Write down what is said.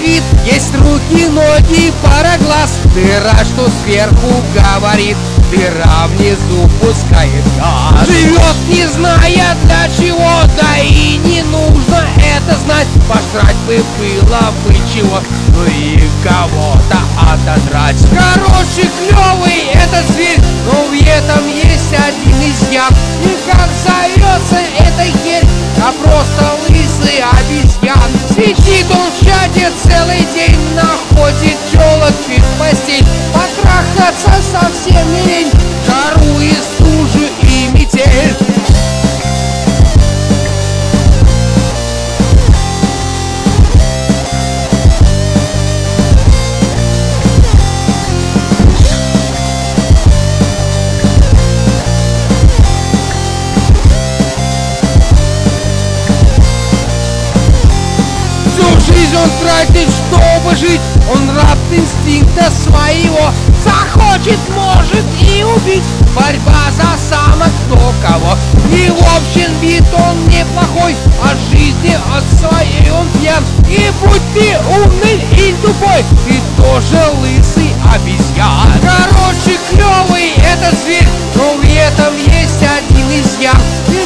вид, есть руки, ноги, пара глаз. Дыра, что сверху говорит, дыра внизу пускает газ. Живет, не зная для чего, да и не нужно это знать. Пожрать бы было бы чего, ну и кого-то отодрать. Хороший, клевый этот зверь, но в этом есть один изъян. И как зовется эта херь, а просто лысый обезьян. Сидит он в чате целый день, находит телок в постель. Потрахаться совсем не лень, жару и стужу и метель. Жизнь он тратит, чтобы жить. Он раб инстинкта своего. Захочет, может и убить. Борьба за самок, кто кого. И в общем вид он неплохой, а жизни от своей он пьян. И будь ты умный или тупой, ты тоже лысый обезьян. Короче, клевый этот зверь, но в этом есть один изъян.